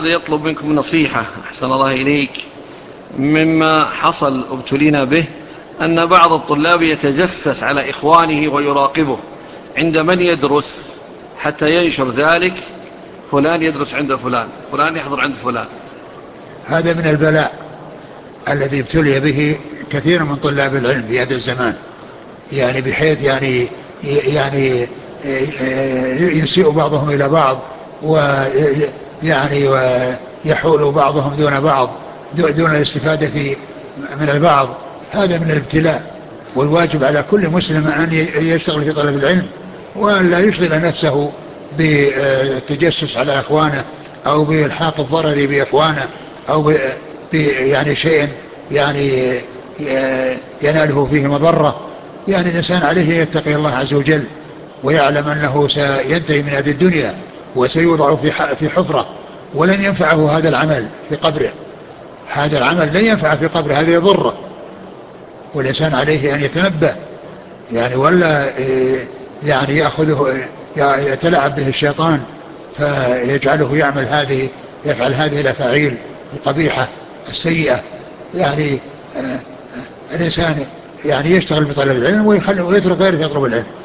هذا يطلب منكم نصيحة أحسن الله إليك. مما حصل ابتلينا به أن بعض الطلاب يتجسس على إخوانه ويراقبه عند من يدرس حتى ينشر ذلك، فلان يدرس عند فلان، فلان يحضر عند فلان. هذا من البلاء الذي ابتلي به كثير من طلاب العلم في هذا الزمان، يعني بحيث يعني يسيء بعضهم إلى بعض، ويعني ويحول بعضهم دون بعض دون الاستفادة من البعض. هذا من الابتلاء، والواجب على كل مسلم أن يشتغل في طلب العلم، وأن لا يشغل نفسه بالتجسس على إخوانه، أو بإلحاق الضرر بإخوانه، أو يعني شيء يعني يناله فيه مضرة. يعني الإنسان عليه يتقي الله عز وجل، ويعلم أنه سينتهي من هذه الدنيا وسيوضع في حفرة، ولن ينفعه هذا العمل في قبره. هذا العمل لن ينفعه في قبره، هذا يضره. والإنسان عليه أن يتنبه، يعني ولا يعني يأخذه يتلاعب به الشيطان فيجعله يفعل هذه الأفاعيل القبيحة السيئة. يعني الإنسان يعني يشتغل بطلب العلم ويترك غيره يطلب العلم.